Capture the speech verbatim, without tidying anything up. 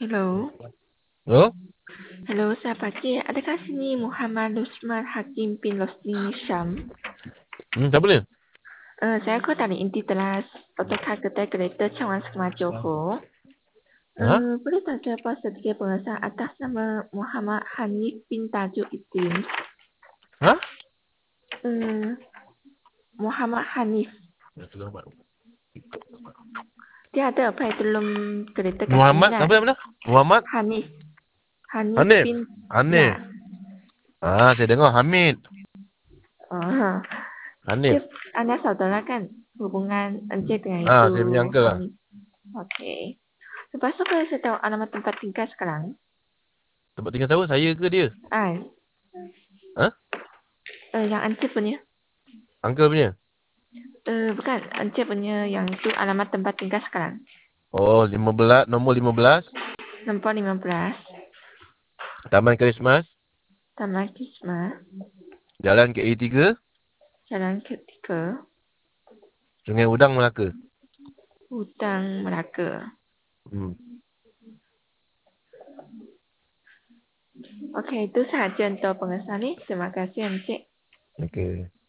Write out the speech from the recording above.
Hello. Oh? Hello, selamat pagi. Adakah sini Muhammad Lusman Hakim bin Rosli Syam? Hmm, siapa ni? Uh, saya call dari inti telas AutoCAD Kedai Kereta Cawangan Sekemas Johor. Ha? Uh, boleh tak saya pas sedikit pengesahan atas nama Muhammad Hanif bin Tajuk Itin? Ha? Uh, Muhammad Hanif. Dia ada apa itu belum kereta kat sini Muhammad, lah. apa nama dia? Muhammad Hanif. Hanif Hanif. bin... Hanif. Ya. Ah, saya dengar Hamid. Uh, dia Hanif. anak saudara kan? Hubungan encik dengan Ah, itu saya punya uncle lah. Hanif. Okey. Lepas tu kalau saya tahu alamat tempat tinggal sekarang. Tempat tinggal siapa? Saya ke dia? Ah, Ha? uh, yang encik punya. Uncle punya? Uh, bukan, encik punya yang tu alamat tempat tinggal sekarang. Oh, lima belas, nombor lima belas. Nombor lima belas. Taman Christmas. Taman Kisma. Jalan K A tiga. Jalan ketiga. Sungai Udang, Melaka. Hutang Melaka. Hmm. Okey, itu sahaja untuk pengesahan ni. Terima kasih encik. Okey.